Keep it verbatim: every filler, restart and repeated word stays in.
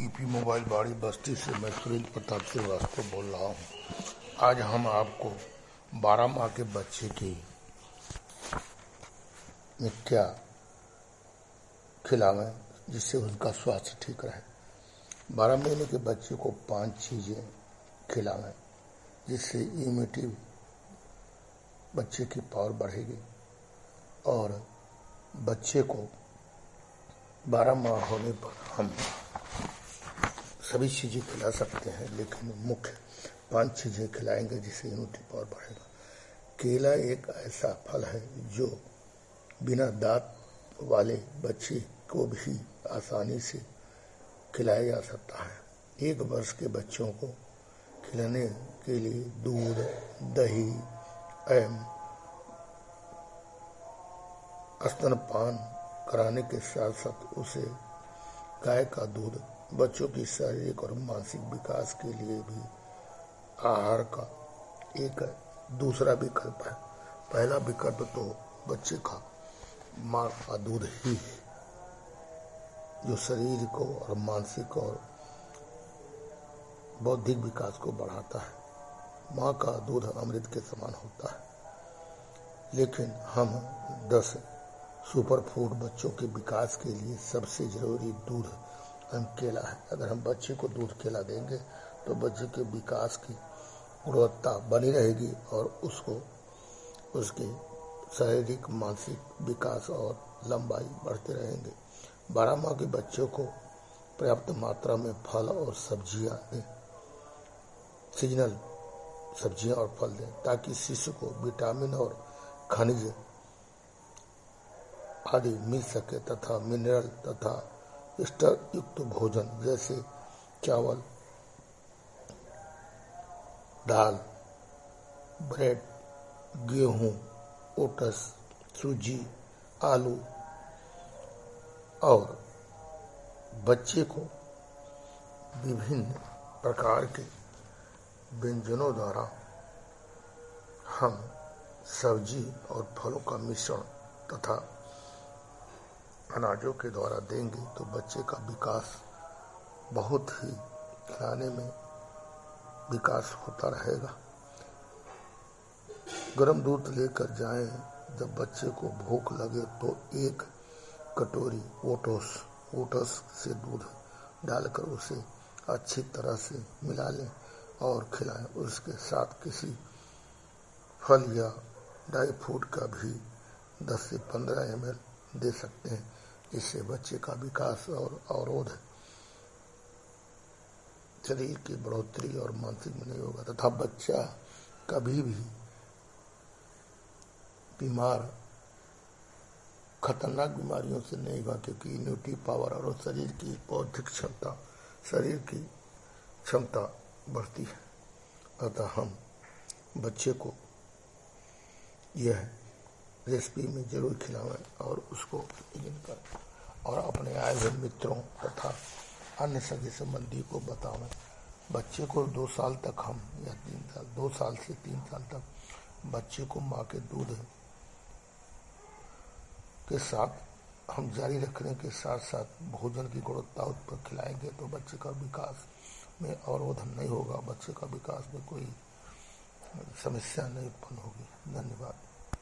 TP mobile बाड़ी बस्ती से मैं सुरेंद्र प्रताप श्रीवास्तव बोल रहा हूँ। आज हम आपको बारह माह के बच्चे की में क्या खिलावें जिससे उनका स्वास्थ्य ठीक रहे। बारह महीने के बच्चे को पांच चीज़ें खिलावें जिससे इम्यूनिटी बच्चे की पावर बढ़ेगी और बच्चे को बारह माह होने पर हम सभी चीज़ें खिला सकते हैं, लेकिन मुख्य पांच चीज़ें खिलाएंगे जिससे इम्यूनिटी पावर बढ़ेगा। केला एक ऐसा फल है जो बिना दांत वाले बच्चे को भी आसानी से खिलाया जा सकता है। एक वर्ष के बच्चों को खिलाने के लिए दूध, दही एवं स्तनपान कराने के साथ साथ उसे गाय का दूध बच्चों की शारीरिक और मानसिक विकास के लिए भी आहार का एक दूसरा विकल्प है। पहला विकल्प तो बच्चे का माँ का दूध ही है जो शरीर को और मानसिक और बौद्धिक विकास को बढ़ाता है। माँ का दूध अमृत के समान होता है, लेकिन हम दस सुपर फूड बच्चों के विकास के लिए सबसे जरूरी दूध एवं केला है। अगर हम बच्चे को दूध केला देंगे तो बच्चे के विकास की गुणवत्ता बनी रहेगी और उसको उसके शारीरिक मानसिक विकास और लंबाई बढ़ते रहेंगे। बारह माह के बच्चों को पर्याप्त मात्रा में फल और सब्जियां दें, सीजनल सब्जियां और फल दें ताकि शिशु को विटामिन और खनिज आदि मिल सके तथा मिनरल तथा स्टर युक्त भोजन जैसे चावल, दाल, ब्रेड, गेहूं, ओट्स, सूजी, आलू और बच्चे को विभिन्न प्रकार के व्यंजनों द्वारा हम सब्जी और फलों का मिश्रण तथा अनाजों के द्वारा देंगे तो बच्चे का विकास बहुत ही खाने में विकास होता रहेगा। गर्म दूध लेकर जाएं। जब बच्चे को भूख लगे तो एक कटोरी ओट्स ओट्स से दूध डालकर उसे अच्छी तरह से मिला लें और खिलाएं। उसके साथ किसी फल या ड्राई फ्रूट का भी दस से पंद्रह एम एल दे सकते हैं। इससे बच्चे का विकास और अवरोध शरीर की बढ़ोतरी और मानसिक में नहीं होगा तथा बच्चा कभी भी बीमार खतरनाक बीमारियों से नहीं होगा, क्योंकि इम्यूनिटी पावर और शरीर की बौद्धिक क्षमता शरीर की क्षमता बढ़ती है। अतः हम बच्चे को यह रेसिपी में जरूर खिलाएं और उसको करें और अपने आए हुए मित्रों तथा अन्य सगे संबंधी को बतावें। बच्चे को दो साल तक हम या तीन साल दो साल से तीन साल तक बच्चे को माँ के दूध के साथ हम जारी रखने के साथ साथ भोजन की गुणवत्ता पर खिलाएंगे तो बच्चे का विकास में अवरोधन नहीं होगा, बच्चे का विकास में कोई समस्या नहीं उत्पन्न होगी। धन्यवाद।